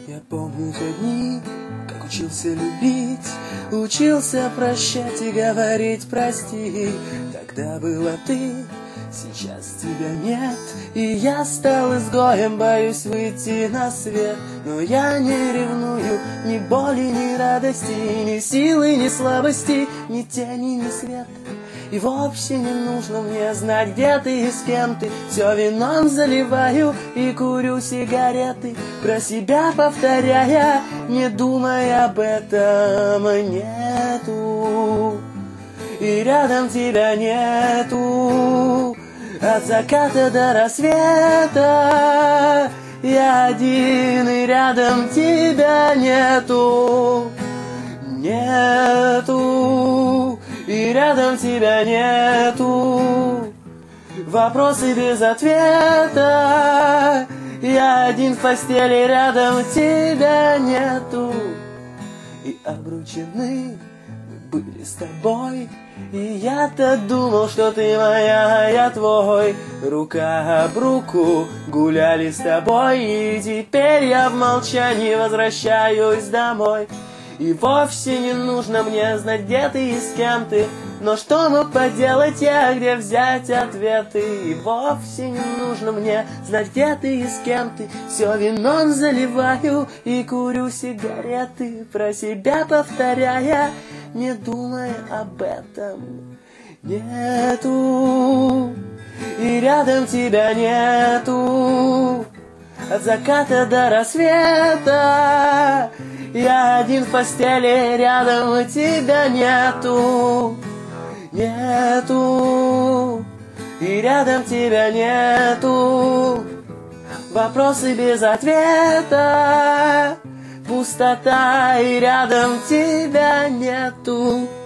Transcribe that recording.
Я помню те дни, как учился любить, учился прощать и говорить прости. Тогда была ты, сейчас тебя нет, и я стал изгоем, боюсь выйти на свет. Но я не ревную ни боли, ни радости, ни силы, ни слабости, ни тени, ни света. И вовсе не нужно мне знать, где ты и с кем ты. Все вином заливаю и курю сигареты, про себя повторяя, не думая об этом. Нету, и рядом тебя нету. От заката до рассвета я один, и рядом тебя нету. Нету, и рядом тебя нету. Вопросы без ответа. Я один в постели, рядом тебя нету. И обручены мы были с тобой, и я-то думал, что ты моя, а я твой. Рука об руку гуляли с тобой, и теперь я в молчании возвращаюсь домой. И вовсе не нужно мне знать, где ты и с кем ты, но что мог поделать я, где взять ответы? И вовсе не нужно мне знать, где ты и с кем ты. Все вином заливаю и курю сигареты, про себя повторяя, не думая об этом. Нету, и рядом тебя нету. От заката до рассвета я один в постели, рядом тебя нету. Нету, и рядом тебя нету. Вопросы без ответа, пустота, и рядом тебя нету.